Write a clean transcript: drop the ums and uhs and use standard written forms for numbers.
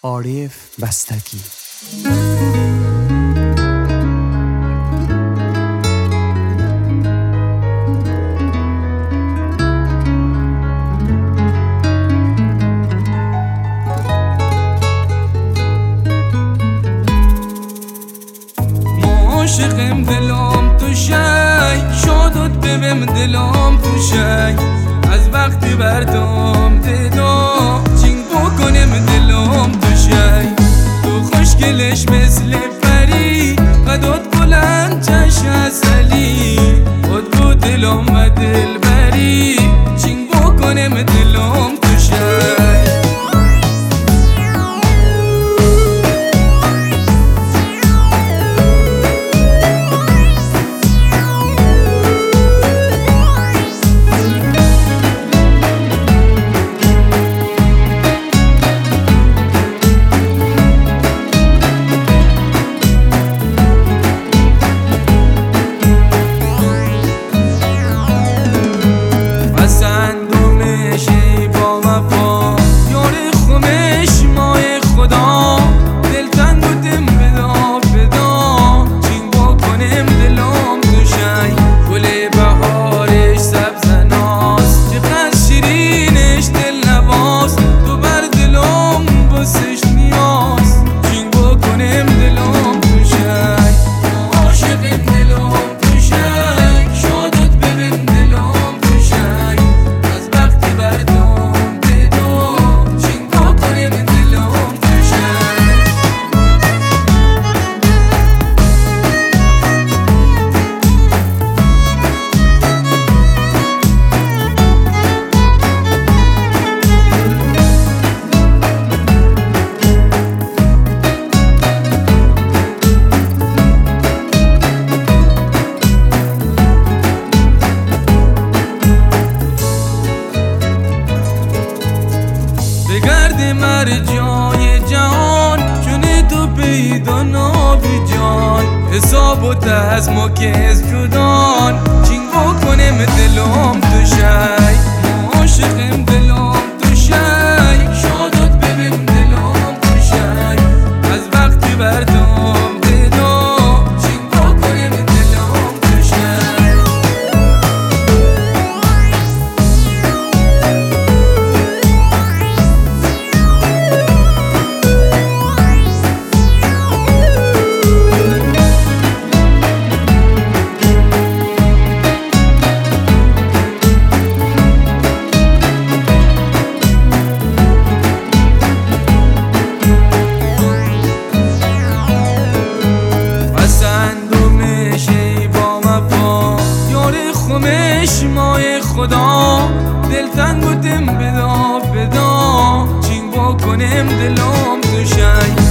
عارف بستگی. عاشقم دلم تو شی شادت ببم دلم تو شی از وقتی بردم دیدم چینگ بکنم دلم تو شی تو خوشگلش مثل پری قدت بلند چش اصلی خود تو دلم و دل بری چینگ بکنم دلم تو شی مر جای جهان چون تو پیدا نابی جان حسابت از ما کس جدان چینگ بکنم دلم تو شی عاشقم دلم تو شی شادت ببین دلم تو شی از وقتی بردم دیدم چینگ بکنم دلم تو شی مای خدا دلتنگ بودم بدا چینگ بکنم دلم تو شی